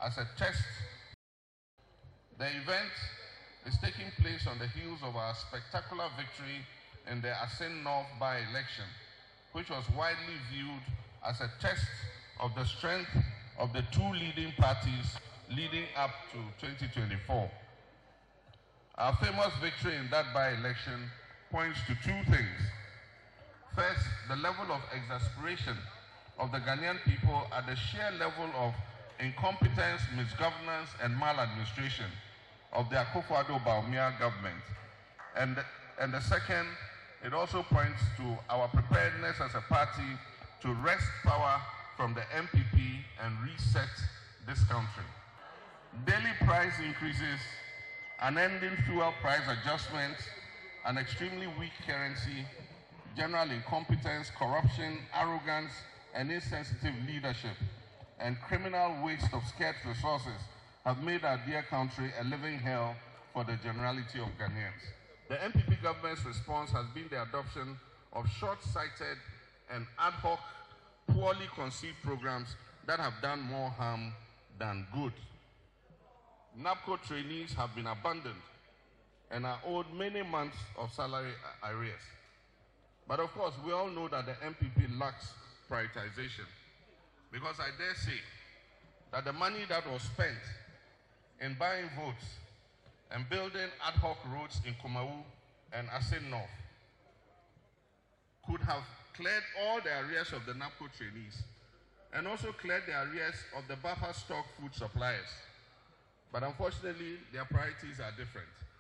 as a test. The event is taking place on the heels of our spectacular victory in the Asin North by-election, which was widely viewed as a test of the strength of the two leading parties leading up to 2024. Our famous victory in that by-election points to two things. First, the level of exasperation of the Ghanaian people at the sheer level of incompetence, misgovernance, and maladministration of the Akufo-Addo-Bawumia government. And the second, it also points to our preparedness as a party to wrest power from the NPP and reset this country. Daily price increases, unending fuel price adjustments, an extremely weak currency, general incompetence, corruption, arrogance, and insensitive leadership, and criminal waste of scarce resources have made our dear country a living hell for the generality of Ghanaians. The NPP government's response has been the adoption of short-sighted and ad hoc, poorly conceived programs that have done more harm than good. NABCO trainees have been abandoned and are owed many months of salary arrears. But of course, we all know that the NPP lacks prioritization, because I dare say that the money that was spent in buying votes and building ad hoc roads in Kumawu and Asin North could have cleared all the arrears of the NABCO trainees and also cleared the arrears of the buffer stock food suppliers. But unfortunately, their priorities are different.